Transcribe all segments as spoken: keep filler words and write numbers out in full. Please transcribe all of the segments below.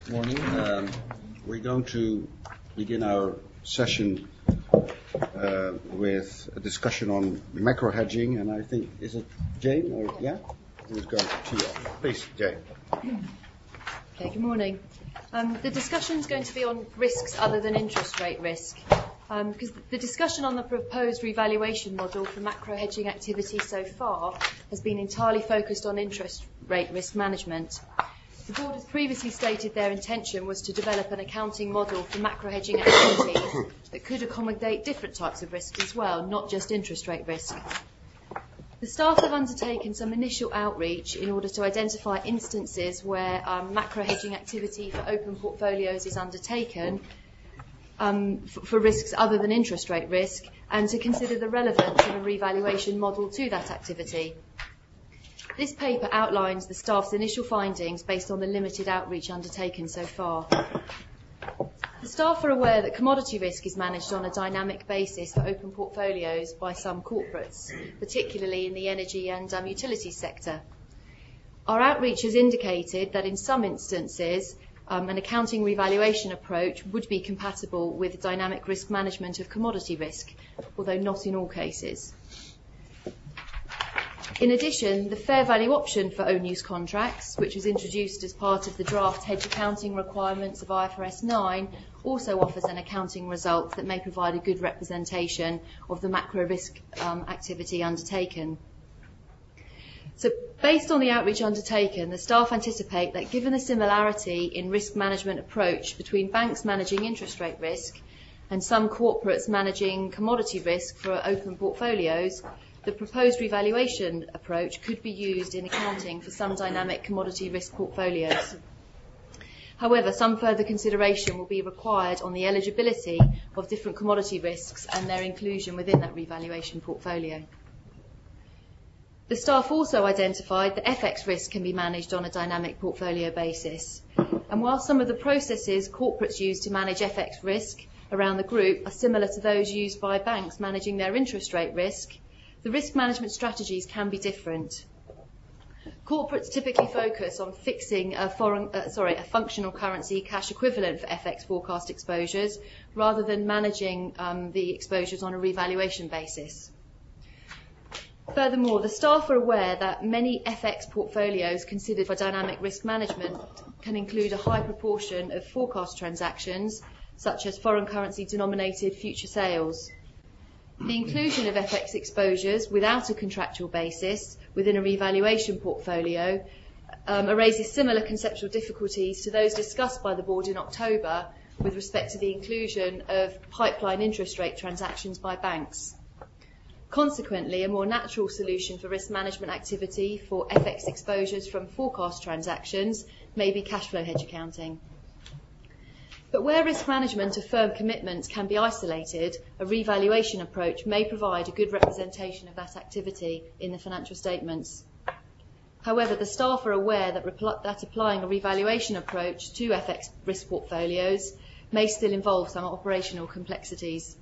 Morning. Um, we're going to begin our session uh, with a discussion on macro hedging, and I think, is it Jane or, yeah? Who's going to tee off? Please, Jane. Okay, good morning. Um, the discussion is going to be on risks other than interest rate risk, um, because the discussion on the proposed revaluation model for macro hedging activity so far has been entirely focused on interest rate risk management. The board has previously stated their intention was to develop an accounting model for macro hedging activities that could accommodate different types of risks as well, not just interest rate risk. The staff have undertaken some initial outreach in order to identify instances where um, macro hedging activity for open portfolios is undertaken um, for, for risks other than interest rate risk, and to consider the relevance of a revaluation model to that activity. This paper outlines the staff's initial findings based on the limited outreach undertaken so far. The staff are aware that commodity risk is managed on a dynamic basis for open portfolios by some corporates, particularly in the energy and um, utilities sector. Our outreach has indicated that in some instances, um, an accounting revaluation approach would be compatible with dynamic risk management of commodity risk, although not in all cases. In addition, the fair value option for own use contracts, which was introduced as part of the draft hedge accounting requirements of I F R S nine, also offers an accounting result that may provide a good representation of the macro risk um, activity undertaken. So based on the outreach undertaken, the staff anticipate that given the similarity in risk management approach between banks managing interest rate risk and some corporates managing commodity risk for open portfolios, the proposed revaluation approach could be used in accounting for some dynamic commodity risk portfolios. However, some further consideration will be required on the eligibility of different commodity risks and their inclusion within that revaluation portfolio. The staff also identified that F X risk can be managed on a dynamic portfolio basis. And while some of the processes corporates use to manage F X risk around the group are similar to those used by banks managing their interest rate risk, the risk management strategies can be different. Corporates typically focus on fixing a, foreign, uh, sorry, a functional currency cash equivalent for F X forecast exposures rather than managing um, the exposures on a revaluation basis. Furthermore, the staff are aware that many F X portfolios considered for dynamic risk management can include a high proportion of forecast transactions, such as foreign currency denominated future sales. The inclusion of F X exposures without a contractual basis within a revaluation portfolio um, raises similar conceptual difficulties to those discussed by the board in October with respect to the inclusion of pipeline interest rate transactions by banks. Consequently, a more natural solution for risk management activity for F X exposures from forecast transactions may be cash flow hedge accounting. But where risk management of firm commitments can be isolated, a revaluation approach may provide a good representation of that activity in the financial statements. However, the staff are aware that, that applying a revaluation approach to F X risk portfolios may still involve some operational complexities.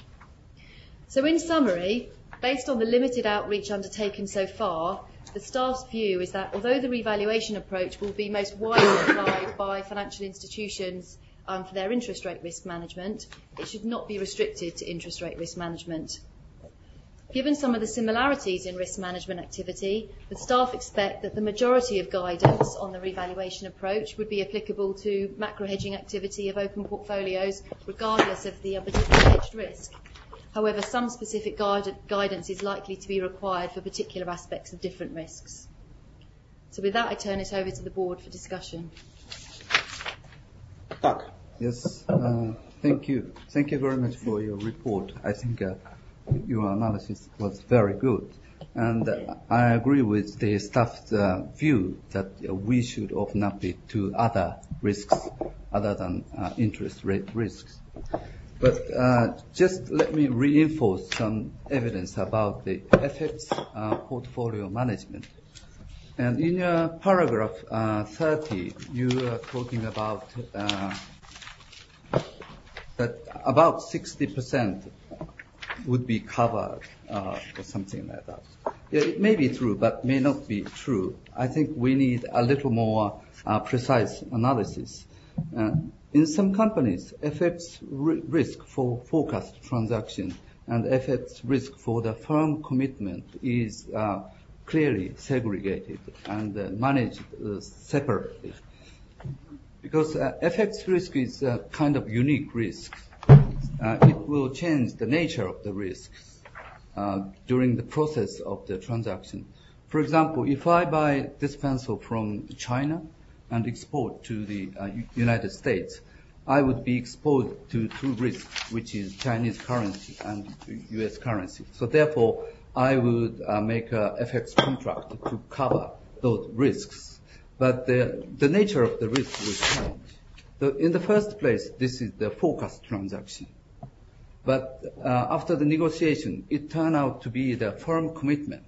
So in summary, based on the limited outreach undertaken so far, the staff's view is that although the revaluation approach will be most widely applied by financial institutions Um, for their interest rate risk management, it should not be restricted to interest rate risk management. Given some of the similarities in risk management activity, the staff expect that the majority of guidance on the revaluation approach would be applicable to macro hedging activity of open portfolios, regardless of the particular hedged risk. However, some specific guide guidance is likely to be required for particular aspects of different risks. So with that, I turn it over to the board for discussion. Doug. Yes, uh, thank you. Thank you very much for your report. I think uh, your analysis was very good. And uh, I agree with the staff's uh, view that uh, we should open up it to other risks other than uh, interest rate risks. But uh, just let me reinforce some evidence about the F X uh, portfolio management. And in your paragraph uh, thirty, you are talking about uh, that about sixty percent would be covered uh, or something like that. Yeah, it may be true, but may not be true. I think we need a little more uh, precise analysis. Uh, in some companies, F X ri- risk for forecast transaction and F X risk for the firm commitment is uh, clearly segregated and uh, managed uh, separately. Because uh, F X risk is a kind of unique risk. Uh, it will change the nature of the risks uh, during the process of the transaction. For example, if I buy this pencil from China and export to the uh, United States, I would be exposed to two risks, which is Chinese currency and U S currency. So therefore, I would uh, make a F X contract to cover those risks. But the, the nature of the risk will change. So in the first place, this is the forecast transaction. But uh, after the negotiation, it turned out to be the firm commitment.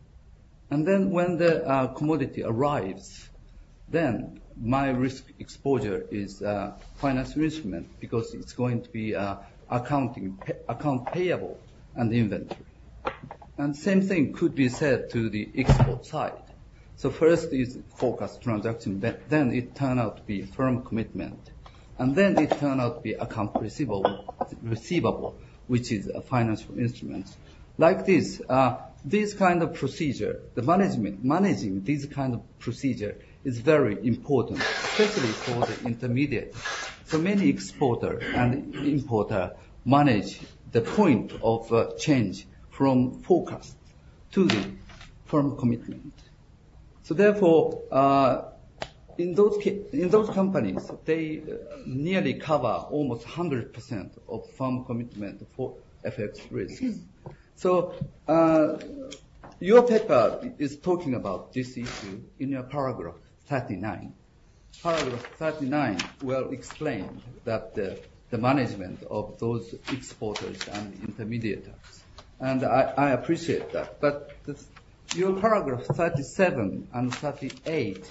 And then when the uh, commodity arrives, then my risk exposure is uh, financial instrument because it's going to be uh, accounting, pay, account payable and inventory. And same thing could be said to the export side. So first is forecast transaction, but then it turned out to be firm commitment. And then it turned out to be account receivable, receivable which is a financial instrument. Like this, uh, this kind of procedure, the management, managing this kind of procedure is very important, especially for the intermediate. So many exporter and importer manage the point of uh, change from forecast to the firm commitment. So therefore, uh, in those in those companies, they uh, nearly cover almost one hundred percent of firm commitment for F X risks. So uh, your paper is talking about this issue in your paragraph thirty-nine. Paragraph thirty-nine will explain that the, the management of those exporters and intermediaries. And I, I appreciate that. But the, your paragraph thirty-seven and thirty-eight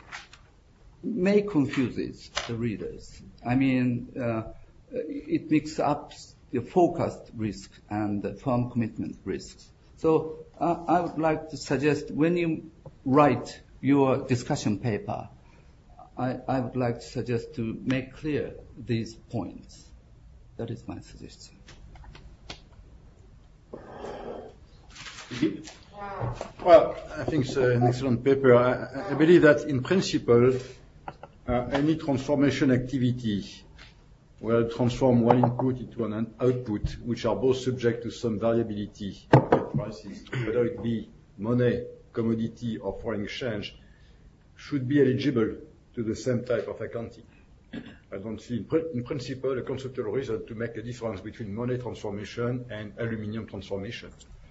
may confuse the readers. I mean, uh, it mixes up the forecast risk and the firm commitment risks. So uh, I would like to suggest when you write your discussion paper, I, I would like to suggest to make clear these points. That is my suggestion. Well, I think it's an excellent paper. I, I believe that in principle, uh, any transformation activity will transform one input into an output, which are both subject to some variability of prices, whether it be money, commodity, or foreign exchange, should be eligible to the same type of accounting. I don't see, in, pr- in principle, a conceptual reason to make a difference between money transformation and aluminium transformation.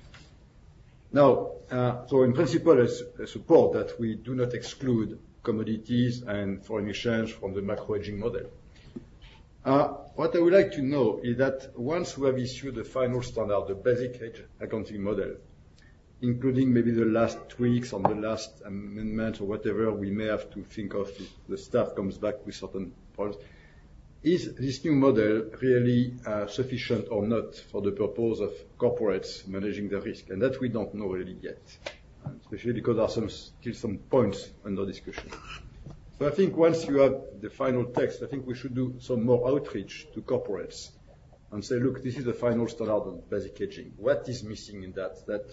Now, uh, so in principle, I, I support that we do not exclude commodities and foreign exchange from the macro hedging model. Uh, what I would like to know is that once we have issued the final standard, the basic hedge accounting model, including maybe the last tweaks on the last amendments or whatever we may have to think of if the staff comes back with certain points, is this new model really uh, sufficient or not for the purpose of corporates managing the risk? And that we don't know really yet, especially because there are some, still some points under discussion. So I think once you have the final text, I think we should do some more outreach to corporates and say, look, this is the final standard on basic hedging. What is missing in that? That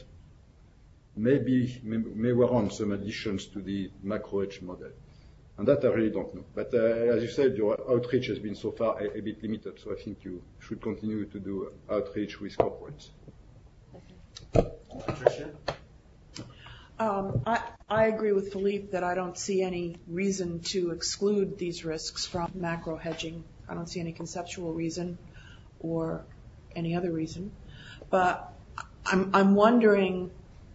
maybe may, may warrant some additions to the macro hedge model. And that I really don't know. But uh, as you said, your outreach has been so far a, a bit limited, so I think you should continue to do outreach with corporates. Patricia? Um, I, I agree with Philippe that I don't see any reason to exclude these risks from macro hedging. I don't see any conceptual reason or any other reason. But I'm, I'm wondering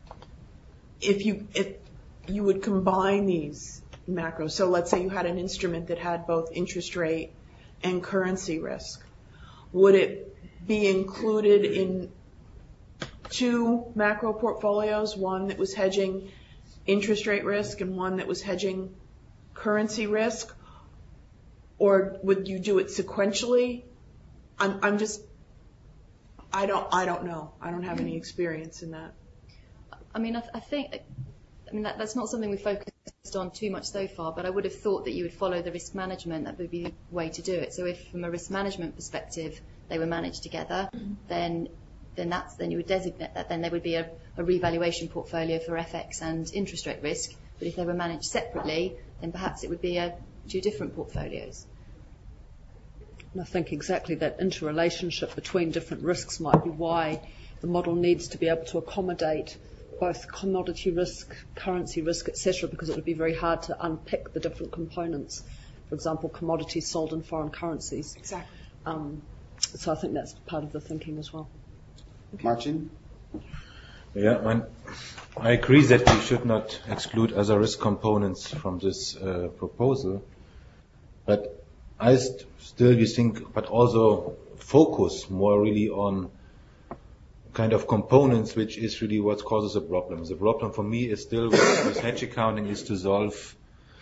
if you, if you would combine these macros. So let's say you had an instrument that had both interest rate and currency risk. Would it be included in two macro portfolios, one that was hedging interest rate risk and one that was hedging currency risk? Or would you do it sequentially? I'm, I'm just, I don't, I don't know. I don't have any experience in that. I mean, I, I think, I mean, that, that's not something we focus on too much so far, but I would have thought that you would follow the risk management. That would be the way to do it. So if from a risk management perspective they were managed together, then then that's then you would designate that then there would be a, a revaluation portfolio for F X and interest rate risk. But if they were managed separately, then perhaps it would be a, two different portfolios. And I think exactly that interrelationship between different risks might be why the model needs to be able to accommodate both commodity risk, currency risk, et cetera, because it would be very hard to unpick the different components. For example, commodities sold in foreign currencies. Exactly. Um, so I think that's part of the thinking as well. Martin? Yeah, man, I agree that we should not exclude other risk components from this uh, proposal, but I st- still we think, but also focus more really on kind of components, which is really what causes a problem. The problem for me is still with, with hedge accounting is to solve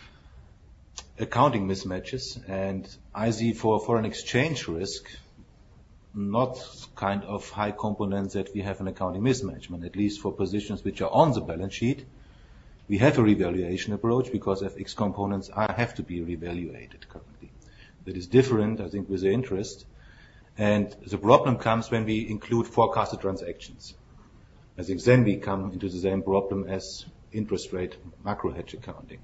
accounting mismatches, and I see for foreign exchange risk not kind of high components that we have an accounting mismatch, at least for positions which are on the balance sheet. We have a revaluation approach because F X components are, have to be revaluated currently. That is different, I think, with the interest. And the problem comes when we include forecasted transactions. I think then we come into the same problem as interest rate macro hedge accounting.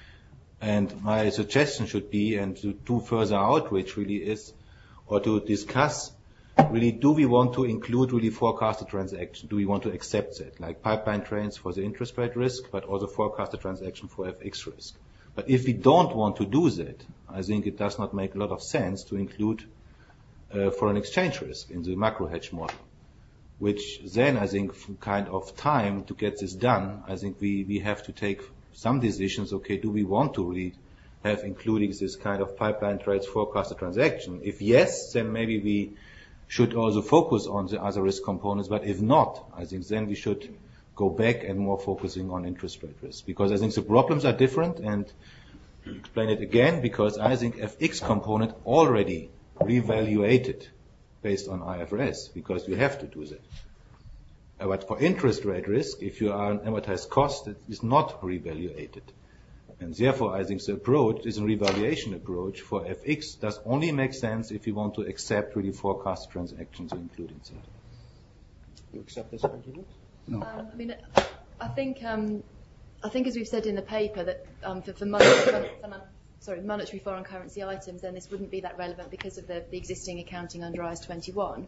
And my suggestion should be, and to do further outreach really is, or to discuss really, do we want to include really forecasted transaction? Do we want to accept that? Like pipeline trades for the interest rate risk, but also forecasted transaction for F X risk. But if we don't want to do that, I think it does not make a lot of sense to include uh, foreign exchange risk in the macro hedge model. Which then, I think, from kind of time to get this done, I think we, we have to take some decisions. Okay, do we want to really have including this kind of pipeline trades forecasted transaction? If yes, then maybe we should also focus on the other risk components, but if not, I think then we should go back and more focusing on interest rate risk. Because I think the problems are different, and explain it again, because I think F X component already revaluated based on I F R S, because you have to do that. But for interest rate risk, if you are an amortized cost, it is not revaluated. And therefore, I think the approach is a revaluation approach for F X does only make sense if you want to accept really forecast transactions including that. You accept this argument? No. Um, I mean, I think um, I think as we've said in the paper that um, for, for monetary, for, sorry, monetary foreign currency items, then this wouldn't be that relevant because of the, the existing accounting under I A S twenty-one.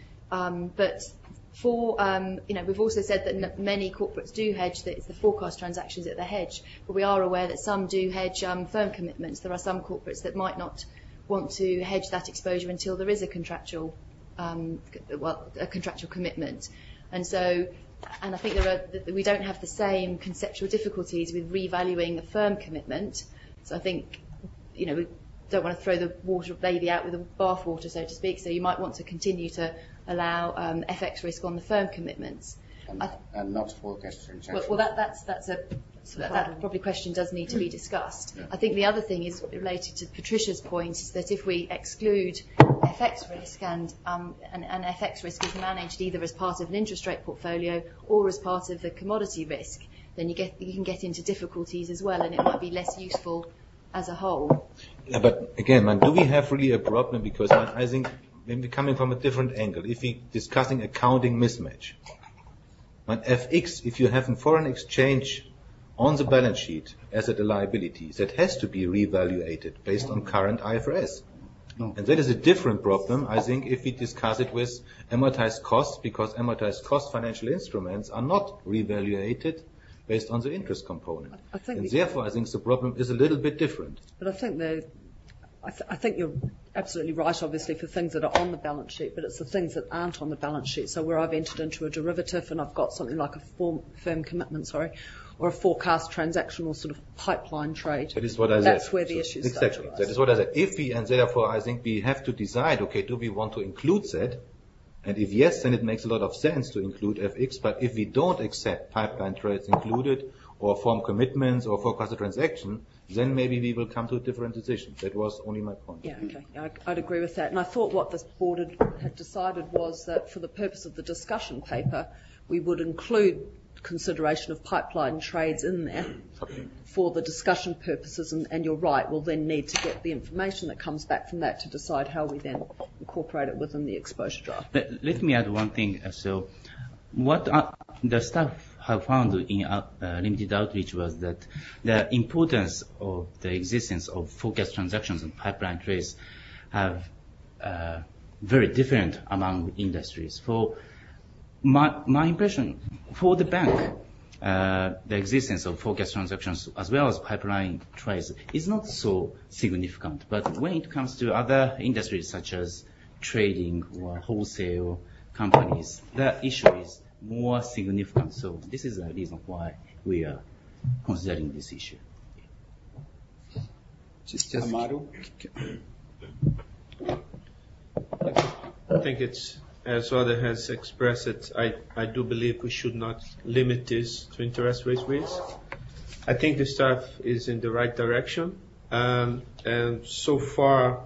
Um, but for, um, you know, we've also said that n- many corporates do hedge, that it's the forecast transactions that they hedge, but we are aware that some do hedge um, firm commitments. There are some corporates that might not want to hedge that exposure until there is a contractual, um, well, a contractual commitment. And so, and I think there are, we don't have the same conceptual difficulties with revaluing a firm commitment. So I think, you know, we don't want to throw the water baby out with the bathwater, so to speak. So you might want to continue to allow um, F X risk on the firm commitments. And, th- and not forecast transactions. Well, well that, that's, that's a, so that, that probably question does need to be discussed. Yeah. I think the other thing is related to Patricia's point, is that if we exclude F X risk and, um, and, and F X risk is managed either as part of an interest rate portfolio or as part of the commodity risk, then you get you can get into difficulties as well, and it might be less useful as a whole. Yeah, but again, man, do we have really a problem? Because man, I think when we're coming from a different angle, if we're discussing accounting mismatch, man, F X, if you have a foreign exchange on the balance sheet as a liability, that has to be reevaluated based on current I F R S. No. And that is a different problem, I think, if we discuss it with amortized costs, because amortized cost financial instruments are not reevaluated based on the interest component. I think and therefore, I think the problem is a little bit different. But I think the, I, th- I think you're absolutely right, obviously, for things that are on the balance sheet, but it's the things that aren't on the balance sheet. So where I've entered into a derivative and I've got something like a form, firm commitment, sorry, or a forecast transactional sort of pipeline trade. That is what I said. That's where the so issues exactly. start to arise. That is what I said. If we, and therefore, I think we have to decide, okay, do we want to include that? And if yes, then it makes a lot of sense to include F X. But if we don't accept pipeline trades included, or form commitments, or forecasted transaction, then maybe we will come to a different decision. That was only my point. Yeah, okay. Yeah, I'd agree with that. And I thought what this board had, had decided was that for the purpose of the discussion paper, we would include consideration of pipeline trades in there for the discussion purposes, and, and you're right, we'll then need to get the information that comes back from that to decide how we then incorporate it within the exposure draft. Let, let me add one thing. So what uh, the staff have found in uh, uh, limited outreach was that the importance of the existence of forecast transactions and pipeline trades have uh, very different among industries. For my, my impression, for the bank, uh, the existence of forecast transactions as well as pipeline trades is not so significant. But when it comes to other industries such as trading or wholesale companies, the issue is more significant. So this is the reason why we are considering this issue. Just, just Amaru? I think it's, as Oda has expressed it, I, I do believe we should not limit this to interest rate risk. I think the staff is in the right direction. Um, and so far,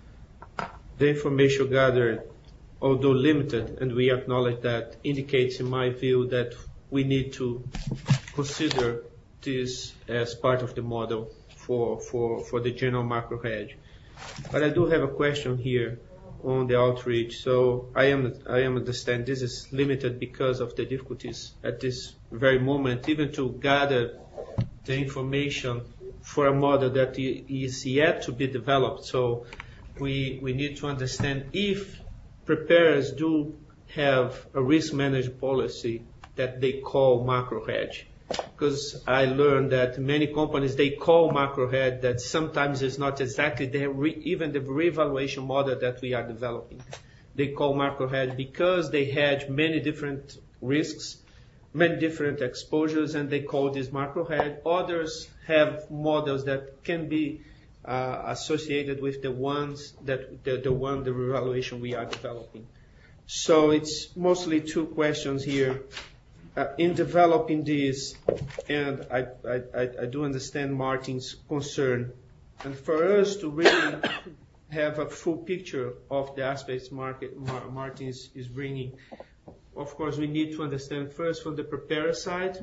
the information gathered, although limited, and we acknowledge that, indicates, in my view, that we need to consider this as part of the model for, for, for the general macro hedge. But I do have a question here on the outreach. So I am I am understand this is limited because of the difficulties at this very moment, even to gather the information for a model that is yet to be developed. So we we need to understand if preparers do have a risk management policy that they call macro hedge. Because I learned that many companies, they call macro hedge that sometimes is not exactly the re, even the revaluation model that we are developing. They call macro hedge because they hedge many different risks, many different exposures, and they call this macro hedge. Others have models that can be uh, associated with the ones that the, the one the revaluation we are developing. So it's mostly two questions here. Uh, in developing this, and I, I, I do understand Martin's concern, and for us to really have a full picture of the aspects market Mar- Martin is, is bringing, of course we need to understand first from the preparer side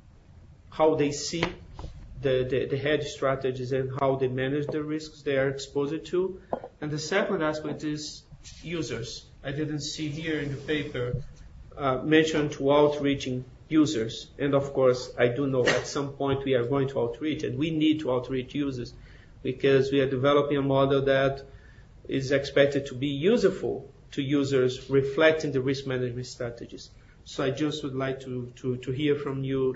how they see the, the, the hedge strategies and how they manage the risks they are exposed to, and the second aspect is users. I didn't see here in the paper Uh, mentioned to outreaching users. And of course, I do know at some point we are going to outreach, and we need to outreach users because we are developing a model that is expected to be useful to users reflecting the risk management strategies. So I just would like to, to, to hear from you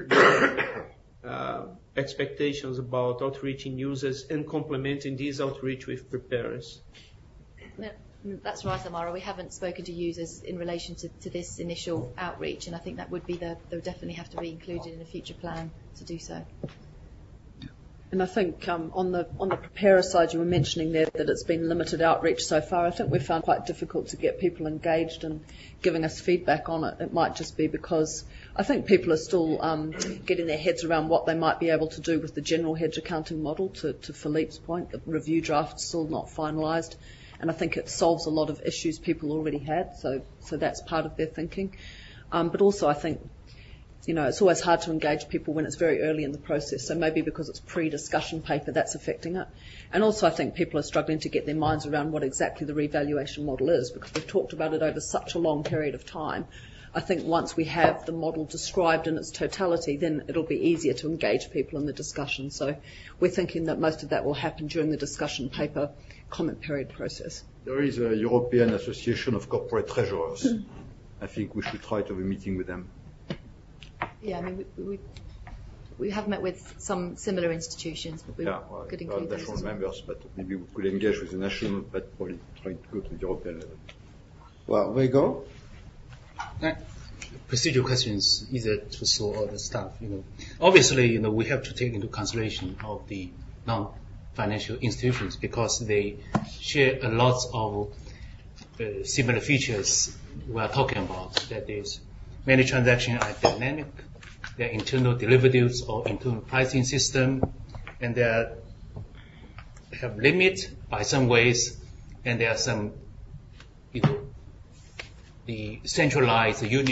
uh, expectations about outreaching users and complementing these outreach with preparers. Yeah. That's right, Amara. We haven't spoken to users in relation to, to this initial outreach, and I think that would be the, they would definitely have to be included in a future plan to do so. And I think um, on the on the preparer side, you were mentioning there that it's been limited outreach so far. I think we've found quite difficult to get people engaged and giving us feedback on it. It might just be because I think people are still um, getting their heads around what they might be able to do with the general hedge accounting model. To, to Philippe's point, the review draft's still not finalised. And I think it solves a lot of issues people already had, so so that's part of their thinking. Um, but also I think, you know, it's always hard to engage people when it's very early in the process, so maybe because it's pre-discussion paper that's affecting it. And also I think people are struggling to get their minds around what exactly the revaluation model is, because we've talked about it over such a long period of time. I think once we have the model described in its totality, then it'll be easier to engage people in the discussion. So we're thinking that most of that will happen during the discussion paper comment period process. There is a European Association of Corporate Treasurers. I think we should try to have a meeting with them. Yeah, I mean, we, we, we have met with some similar institutions, but we yeah, well, could include those national as well. members, but maybe we could engage with the national, but probably trying to go to the European level. Well, we go. Uh, procedural questions either to Saul or the staff. You know, obviously, you know, we have to take into consideration of the non-financial institutions because they share a lot of uh, similar features we are talking about. That is, many transactions are dynamic, they are internal derivatives or internal pricing system, and they are, have limit by some ways, and there are some, you know, the centralized unit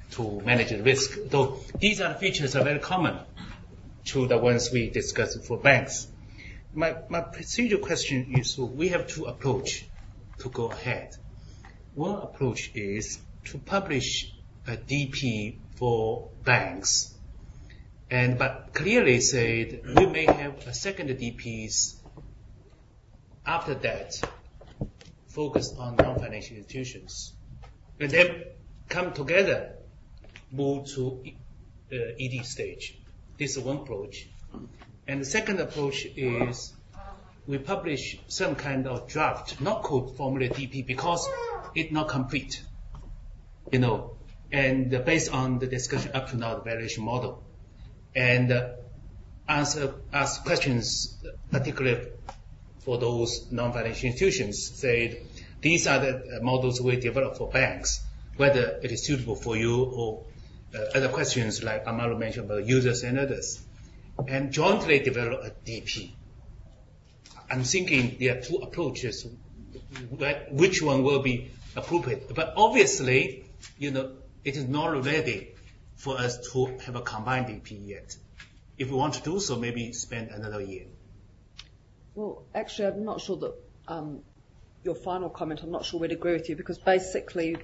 to manage the risk. Though these are features are very common to the ones we discussed for banks. My, my procedural question is, so we have two approaches to go ahead. One approach is to publish a D P for banks, and but clearly said we may have a second D Ps after that focused on non-financial institutions, and then come together, move to uh, E D stage. This is one approach. And the second approach is we publish some kind of draft, not called formula D P, because it's not complete, you know, and uh, based on the discussion up to now, the valuation model, and uh, answer ask questions, particularly for those non-financial institutions, said these are the models we develop for banks, whether it is suitable for you, or uh, other questions like Amaru mentioned about users and others, and jointly develop a D P. I'm thinking there are two approaches, which one will be appropriate. But obviously, you know, it is not ready for us to have a combined D P yet. If we want to do so, maybe spend another year. Well, actually, I'm not sure that um, your final comment, I'm not sure we'd agree with you, because basically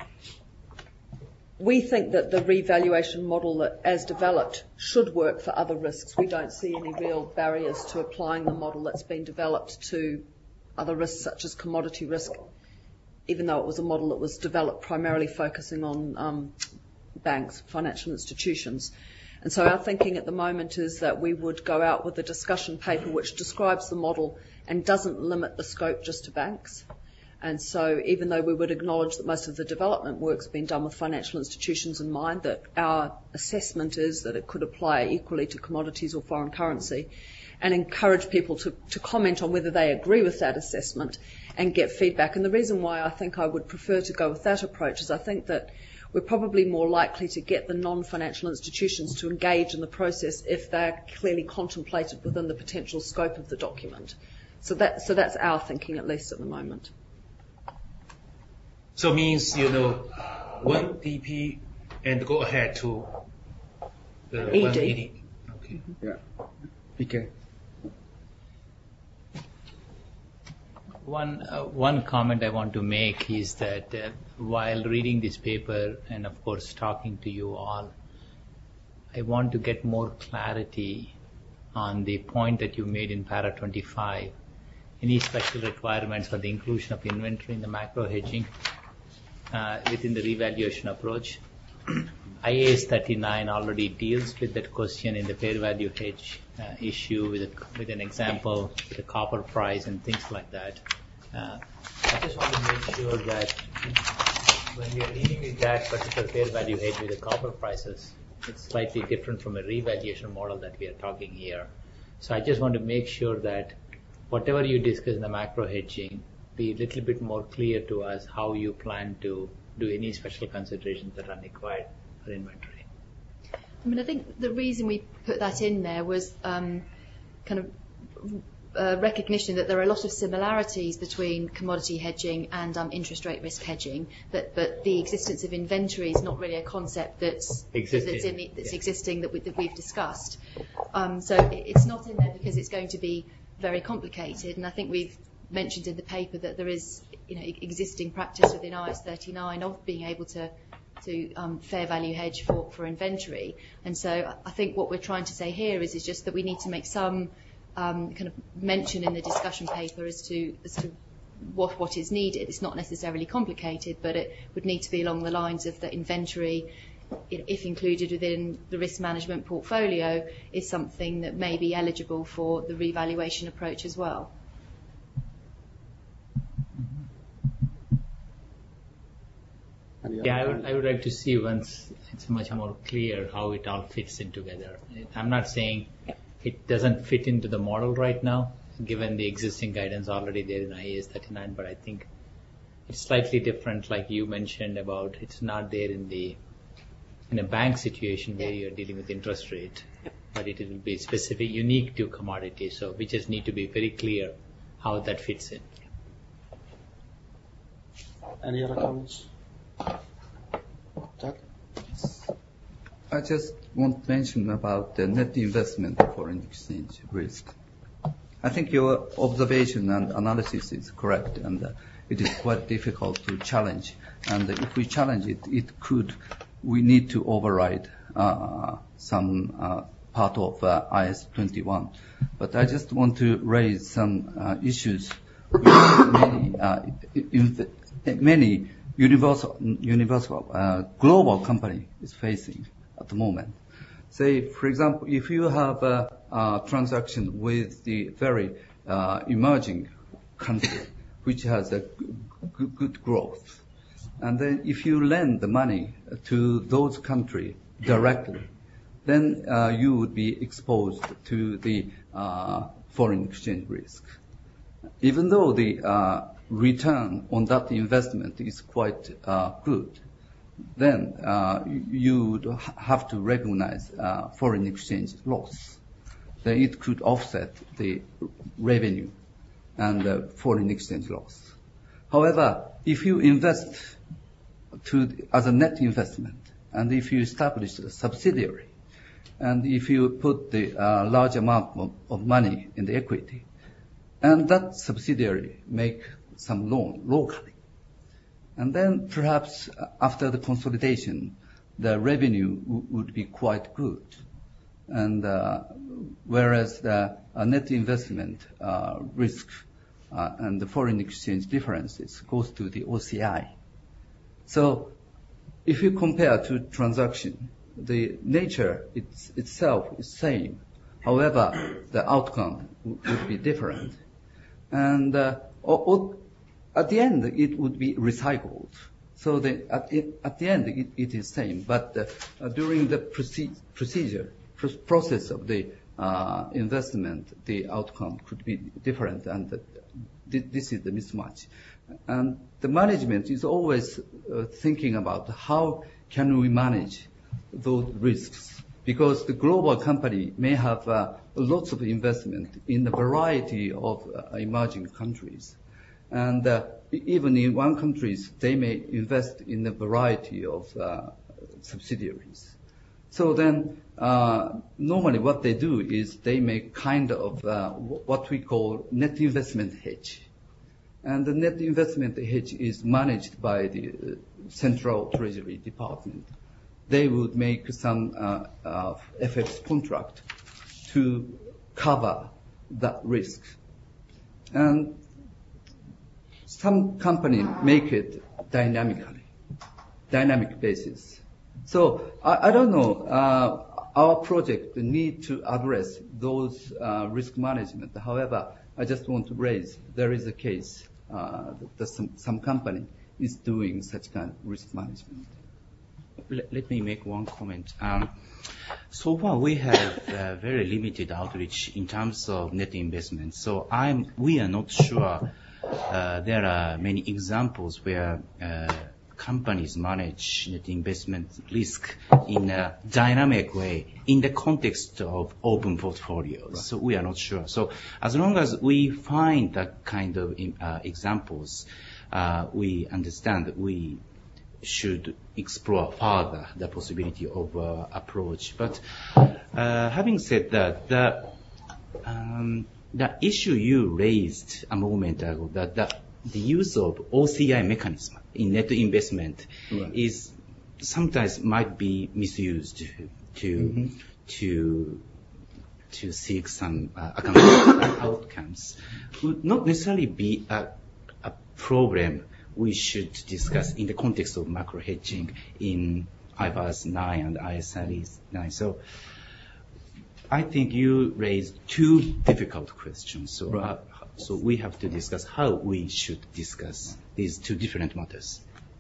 we think that the revaluation model that, as developed, should work for other risks. We don't see any real barriers to applying the model that's been developed to other risks such as commodity risk, even though it was a model that was developed primarily focusing on um, banks, financial institutions. And so our thinking at the moment is that we would go out with a discussion paper which describes the model and doesn't limit the scope just to banks. And so even though we would acknowledge that most of the development work's been done with financial institutions in mind, that our assessment is that it could apply equally to commodities or foreign currency, and encourage people to, to comment on whether they agree with that assessment and get feedback. And the reason why I think I would prefer to go with that approach is I think that we're probably more likely to get the non-financial institutions to engage in the process if they're clearly contemplated within the potential scope of the document. So that, so that's our thinking, at least at the moment. So it means, you know, one D P and go ahead to uh, E D. one E D. Okay. Yeah. P K. One, uh, one comment I want to make is that uh, while reading this paper and of course talking to you all, I want to get more clarity on the point that you made in para twenty-five. Any special requirements for the inclusion of inventory in the macro hedging uh, within the revaluation approach? I A S thirty-nine already deals with that question in the fair value hedge uh, issue with, a, with an example, with the copper price and things like that. Uh, I just want to make sure that when we are dealing with that particular fair value hedge with the copper prices, it's slightly different from a revaluation model that we are talking here. So I just want to make sure that whatever you discuss in the macro hedging, be a little bit more clear to us how you plan to do any special considerations that are required for inventory. I mean, I think the reason we put that in there was um, kind of uh, recognition that there are a lot of similarities between commodity hedging and um, interest rate risk hedging, that, but the existence of inventory is not really a concept that's existing, that's, in the, that's yeah. existing that, we, that we've discussed. Um, so it's not in there because it's going to be very complicated, and I think we've mentioned in the paper that there is, you know, existing practice within I A S thirty-nine of being able to to um, fair value hedge for, for inventory. And so I think what we're trying to say here is, is just that we need to make some um, kind of mention in the discussion paper as to as to what what is needed. It's not necessarily complicated, but it would need to be along the lines of the inventory, if included within the risk management portfolio, is something that may be eligible for the revaluation approach as well. Yeah, I would, I would like to see once it's much more clear how it all fits in together. I'm not saying it doesn't fit into the model right now, given the existing guidance already there in I A S thirty-nine, but I think it's slightly different, like you mentioned about it's not there in the in a bank situation where you're dealing with interest rate, but it will be specific, unique to commodity. So we just need to be very clear how that fits in. Any other comments? Doug? I just want to mention about the net investment foreign exchange risk. I think your observation and analysis is correct, and uh, it is quite difficult to challenge. And if we challenge it, it could, we need to override uh, some uh, part of uh, I S twenty-one. But I just want to raise some uh, issues which many, uh, in, many universal, universal uh, global company is facing at the moment. Say, for example, if you have a, a transaction with the very uh, emerging country, which has a g- good growth, and then if you lend the money to those countries directly, then uh, you would be exposed to the uh, foreign exchange risk. Even though the uh, return on that investment is quite uh, good, then uh, you would ha- have to recognize uh, foreign exchange loss. Then it could offset the revenue and uh, foreign exchange loss. However, if you invest to as a net investment, and if you establish a subsidiary, and if you put the uh, large amount of, of money in the equity, and that subsidiary make some loan locally, and then perhaps after the consolidation, the revenue w- would be quite good. And uh, whereas the uh, net investment uh, risk uh, and the foreign exchange differences goes to the O C I. So if you compare two transactions, the nature it's, itself is same. However, the outcome w- would be different. And uh, or, or at the end, it would be recycled. So the, at, it, at the end, it, it is same. But uh, uh, during the proce- procedure, pr- process of the uh, investment, the outcome could be different. And the, th- this is the mismatch. And the management is always uh, thinking about how can we manage those risks. Because the global company may have uh, lots of investment in a variety of uh, emerging countries. And uh, even in one country, they may invest in a variety of uh, subsidiaries. So then, uh, normally what they do is they make kind of uh, what we call net investment hedge. And the net investment hedge is managed by the Central Treasury Department. They would make some uh, uh, F X contract to cover that risk. And some companies make it dynamically, dynamic basis. So I, I don't know, uh, our project need to address those uh, risk management. However, I just want to raise, there is a case uh, that some, some company is doing such kind of risk management. Let, let me make one comment. Um, so far, we have uh, very limited outreach in terms of net investment. So I'm, we are not sure uh, there are many examples where uh, companies manage net investment risk in a dynamic way in the context of open portfolios. Right. So we are not sure. So as long as we find that kind of uh, examples, uh, we understand that we should explore further the possibility of uh, approach. But uh, having said that, the, um, the issue you raised a moment ago, that the, the use of O C I mechanism in net investment right. is sometimes might be misused to mm-hmm. to to seek some uh, outcomes. Would not necessarily be a, a problem we should discuss in the context of macro hedging in I F R S nine and I S R nine. So I think you raised two difficult questions. So, right. uh, so we have to discuss how we should discuss these two different matters.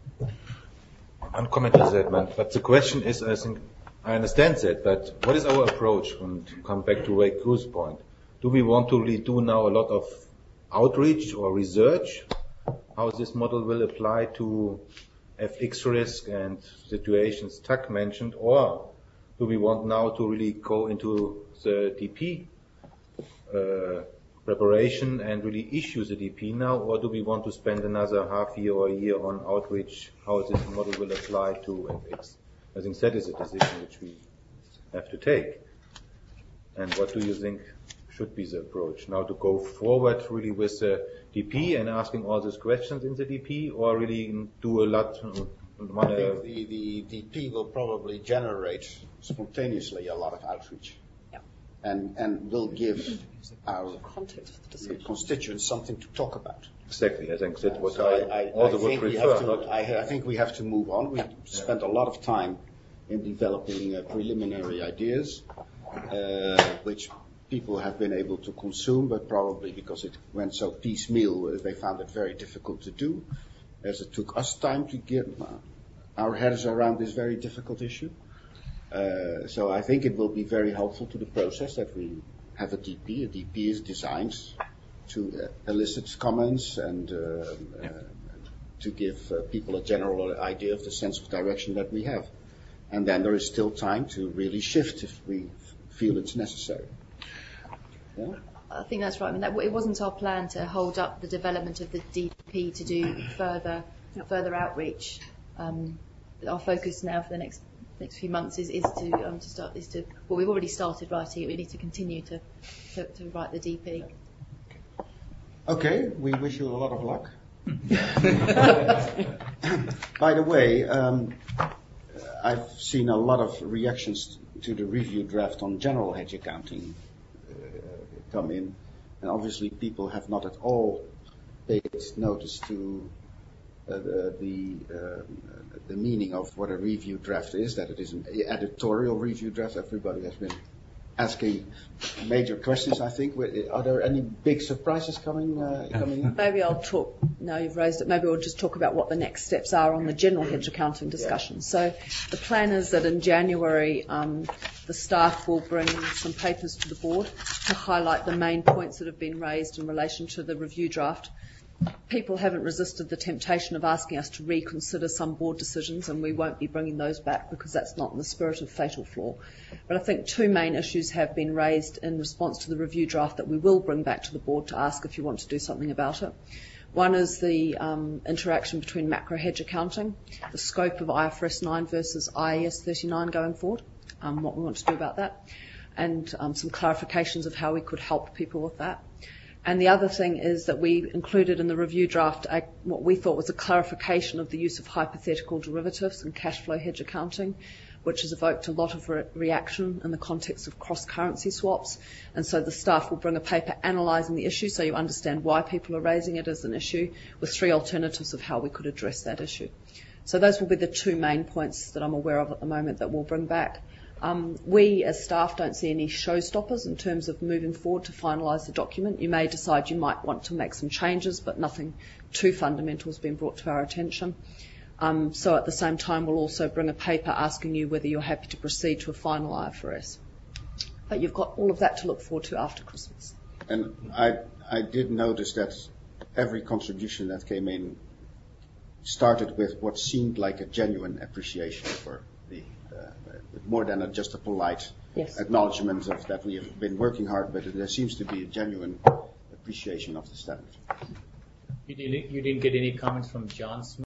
One comment on that, man. But the question is, I think, I understand that, but what is our approach? And to come back to Ray Cruz's point, do we want to really do now a lot of outreach or research? How this model will apply to F X risk and situations Tuck mentioned, or do we want now to really go into the D P uh, preparation and really issue the D P now, or do we want to spend another half year or a year on outreach, how this model will apply to F X? I think that is a decision which we have to take. And what do you think should be the approach? Now to go forward really with the D P and asking all these questions in the D P, or really do a lot? I think the, the D P will probably generate spontaneously a lot of outreach. Yeah. And, and will give our Context of the discussion. constituents something to talk about. Exactly, I think that's what So I, I, I, also I would think we prefer. have to, not- I, I think we have to move on. We spent a lot of time in developing uh, preliminary ideas, uh, which people have been able to consume, but probably because it went so piecemeal, uh, they found it very difficult to do, as it took us time to get uh, our heads around this very difficult issue. Uh, so I think it will be very helpful to the process that we have a D P. A D P is designed to uh, elicit comments and uh, uh, to give uh, people a general idea of the sense of direction that we have. And then there is still time to really shift if we f- feel it's necessary. Yeah? I think that's right. I mean, that, it wasn't our plan to hold up the development of the D P to do further further outreach. Um, our focus now for the next next few months is, is to um, to start is to well, we've already started writing it. We need to continue to to, to write the D P. Okay, we wish you a lot of luck. By the way, um, I've seen a lot of reactions to the review draft on general hedge accounting uh, come in, and obviously people have not at all paid notice to uh, the the, uh, the meaning of what a review draft is, that it is an editorial review draft. Everybody has been asking major questions, I think. Are there any big surprises coming uh, coming in? Maybe I'll talk, now you've raised it, maybe we'll just talk about what the next steps are on the general hedge accounting discussion. Yeah. So the plan is that in January, um, the staff will bring some papers to the board to highlight the main points that have been raised in relation to the review draft. People haven't resisted the temptation of asking us to reconsider some board decisions, and we won't be bringing those back because that's not in the spirit of fatal flaw. But I think two main issues have been raised in response to the review draft that we will bring back to the board to ask if you want to do something about it. One is the um, interaction between macro hedge accounting, the scope of I F R S nine versus I A S thirty-nine going forward, um, what we want to do about that, and um, some clarifications of how we could help people with that. And the other thing is that we included in the review draft a, what we thought was a clarification of the use of hypothetical derivatives and cash flow hedge accounting, which has evoked a lot of re- reaction in the context of cross-currency swaps. And so the staff will bring a paper analysing the issue so you understand why people are raising it as an issue, with three alternatives of how we could address that issue. So those will be the two main points that I'm aware of at the moment that we'll bring back. Um, we as staff don't see any showstoppers in terms of moving forward to finalise the document. You may decide you might want to make some changes, but nothing too fundamental has been brought to our attention. Um, so at the same time, we'll also bring a paper asking you whether you're happy to proceed to a final I F R S. But you've got all of that to look forward to after Christmas. And I, I did notice that every contribution that came in started with what seemed like a genuine appreciation for the uh, more than a, just a polite yes. acknowledgement of that we have been working hard, but there seems to be a genuine appreciation of the standard. You didn't, you didn't get any comments from John Smith?